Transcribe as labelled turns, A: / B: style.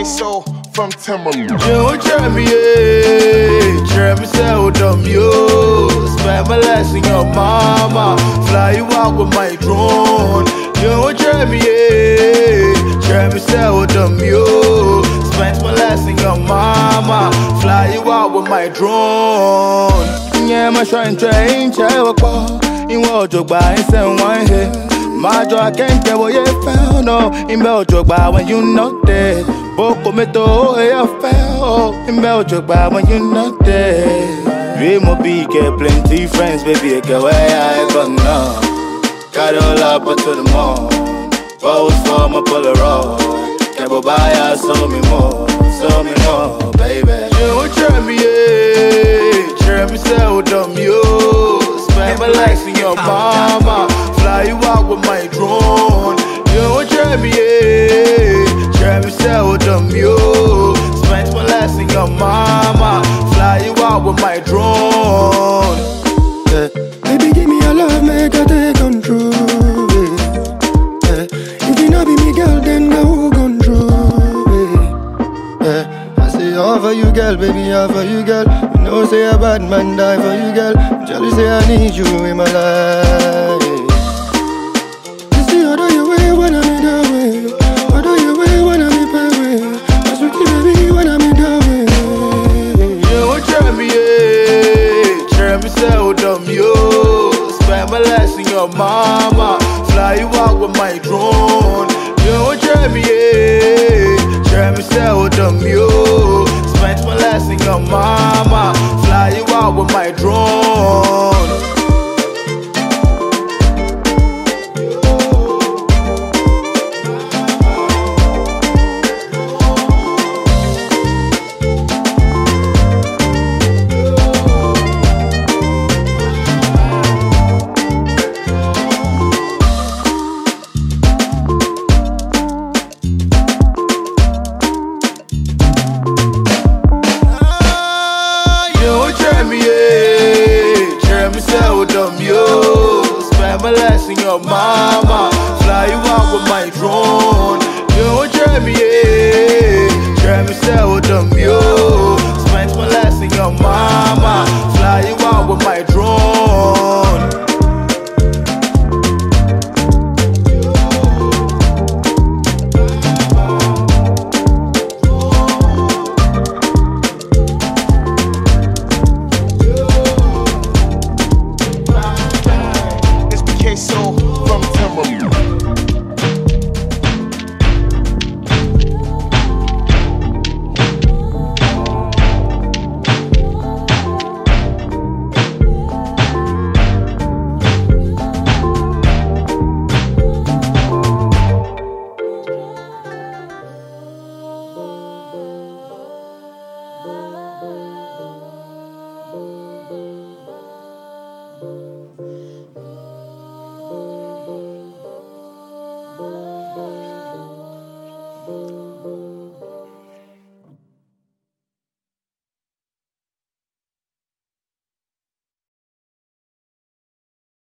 A: Soul from Timberland.
B: You try me, try me, say, oh, dumb, you. Spend my life in your mama. Fly you out with my drone. You try me, try me, say, oh, dumb, you. Spend my life in your mama. Fly you out with my drone. Yeah, my shrine train, check up. In what you buy, send one here. My joy, I can't tell what you found. No, in Belgium, when you not there. Boko me to I fell in Belgium, when you not there. Dream of big, get plenty friends, baby. I get where I go now. Got all up to the mall. Pose for my Polaroid. Can't buy, show me more, baby. You try me, try me, say, oh, dumb, you. Spend my life in your mama. Fly you out with my drone. You try me, try me, say, oh, dumb, you. Spend my life in your mama. Fly you out with my drone.
C: Yeah. Baby, give me your love, make I take control. Yeah. If you not be me, girl, then go control. Yeah. I say, all for you, girl, baby, all for you, girl. You know, say a bad man die for you, girl. Jelly say I need you in my life. You see, how do you way when I'm in the way? How do you way when I'm in the way? I sweet baby when I'm in the way.
B: You try me, try me, say, oh, dumb, you. Spend my life in your mama. Fly you out with my drone. You try me, try me, say, oh, dumb, you. Spend my life in your mama. Fly you out with my drone. Spend my life in your mama. Fly you out with my drone. You try me, try me, say, oh, dumb, you. Spend my life in your mama. Fly you out with my drone.
A: Soul from Timberland.